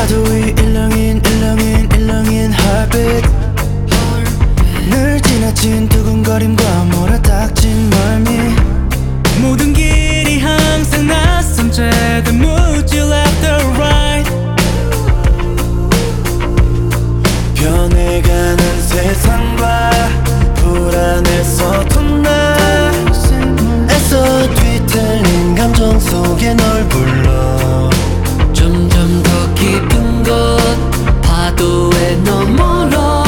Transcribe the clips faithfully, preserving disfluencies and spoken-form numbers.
파도 위 일렁인 일렁인 일렁인 heartbeat 늘 지나친 두근거림과 몰아닥친 멀미 모든 길이 항상 낯선 채 The mood you left or right 변해가는 세상과 불안해서던 날 애써 뒤틀린 감정 속에 널 불러 점점 더 깊은 곳 파도에 너머로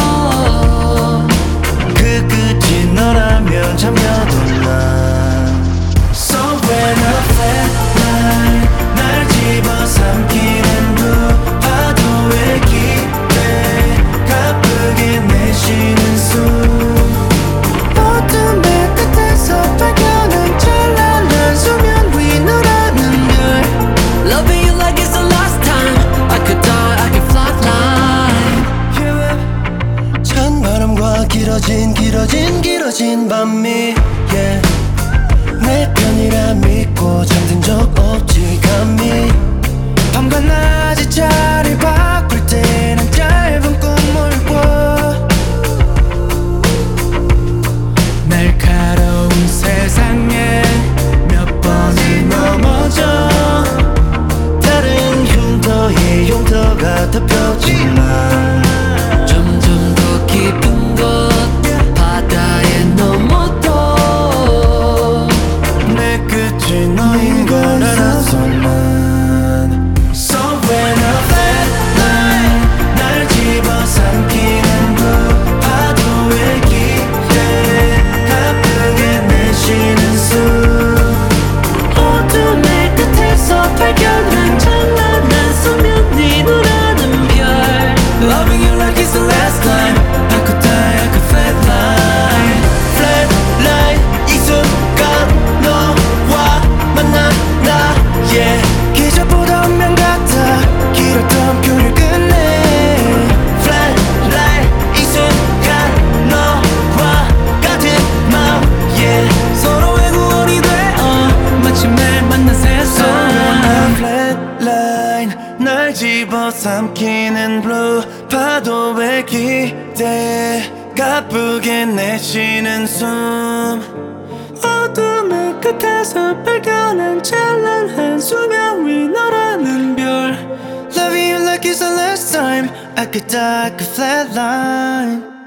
그 끝이 너라면 잠겨둔 나 So when I flatline 날 집어삼키는 그 파도의 기대 가쁘게 내쉬는 숨 어둠의 끝에서 발견한 찬란한 수면 위 너라는 별 Loving you like it's the last time I could die, I could fly fly 찬바람과 길어진 길어진 길어진 밤이 yeah. 내 편이라 믿고 잠든 적 없지 감히 밤과 낮이 자리 바꿀 때 난 짧은 꿈을 꿔 날카로운 세상에 몇 번이 넘어져 다른 흉터에 흉터가 덮여지만 점점 더 깊은 곳 바다에 넘어도 내 끝이 너인 걸 알았어 난 So when I flatline 날 집어삼키는 그 파도의 기대 가쁘게 내쉬는 숨 어둠의 끝에서 발견한 찬란한 수면이 너라는 별 Loving you like it's the last time I could die, I could flatline Flatline 이 순간 너와 만난 나 yeah 기적보다 운명 같아 길었던 표를 끝내 Flatline 이 순간 너와 같은 마음 yeah 서로의 구원이 되어 마침내 만난 세상 Flatline 날 집어삼키는 blue 파도의 기대 가쁘게 내쉬는 숨 어둠의 끝에서 발견한 찬란한 수면 위 너라는 별 Loving you like it's the last time I could die, I could flatline